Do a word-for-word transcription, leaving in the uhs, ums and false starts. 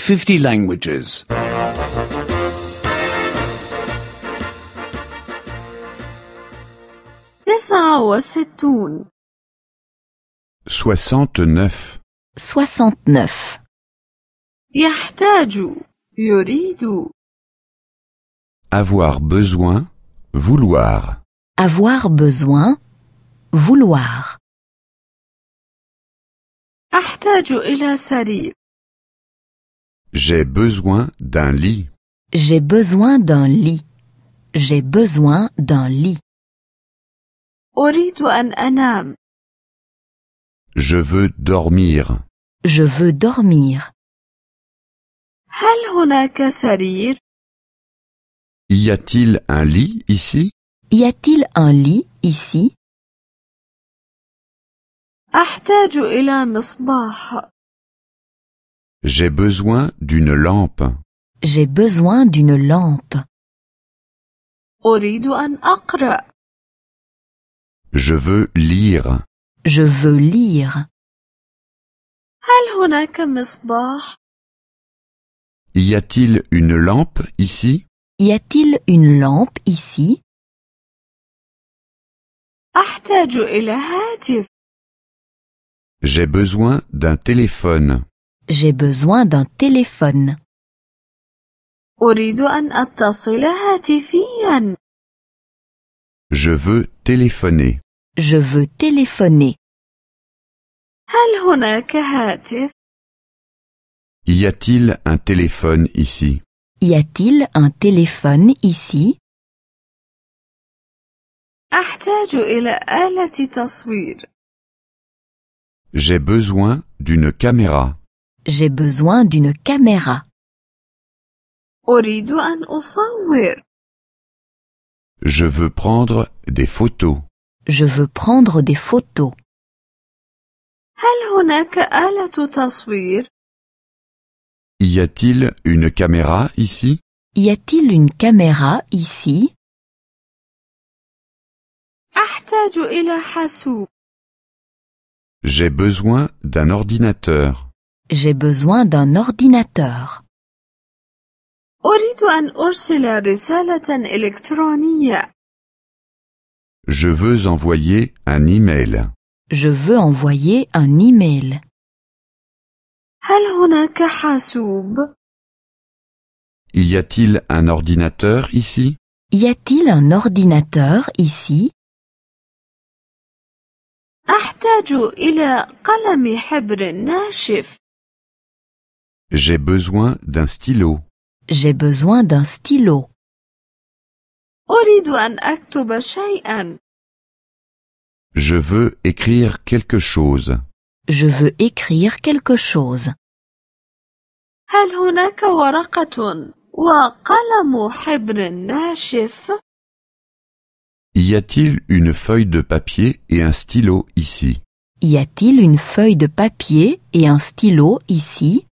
fifty languages. تسعة وستون soixante-neuf. soixante-neuf. يحتاج يريد Avoir besoin, vouloir. Avoir besoin, vouloir. أحتاج إلى سرير. J'ai besoin d'un lit. J'ai besoin d'un lit. J'ai besoin d'un lit. أريد أن أنام. Je veux dormir. Je veux dormir. هل هناك سرير؟ Y a-t-il un lit ici? Y a-t-il un lit ici? أحتاج إلى مصباح. J'ai besoin d'une lampe. J'ai besoin d'une lampe. أريد أن أقرأ. Je veux lire. Je veux lire. هل هناك مصباح؟ Y a-t-il une lampe ici? Y a-t-il une lampe ici? أحتاج إلى هاتف. J'ai besoin d'un téléphone. J'ai besoin d'un téléphone. أريد أن أتصل هاتفيا. Je veux téléphoner. Je veux téléphoner. هل هناك هاتف؟ Y a-t-il un téléphone ici? Y a-t-il un téléphone ici? أحتاج إلى آلة تصوير. J'ai besoin d'une caméra. J'ai besoin d'une caméra. أريد أن أصور. Je veux prendre des photos. Je veux prendre des photos. هل هناك آلة تصوير؟ Y a-t-il une caméra ici? Y a-t-il une caméra ici? أحتاج إلى حاسوب. J'ai besoin d'un ordinateur. J'ai besoin d'un ordinateur. أريد أن أرسل رسالة إلكترونية. Je veux envoyer un email. Je veux envoyer un email. هل هناك حاسوب؟ Y a-t-il un ordinateur ici? Y a-t-il un ordinateur ici? أحتاج إلى قلم حبر ناشف. J'ai besoin d'un stylo. J'ai besoin d'un stylo. أريد أن أكتب شيئا. Je veux écrire quelque chose. Je veux écrire quelque chose. هل هناك ورقة وقلم حبر ناشف؟ Y a-t-il une feuille de papier et un stylo ici? Y a-t-il une feuille de papier et un stylo ici?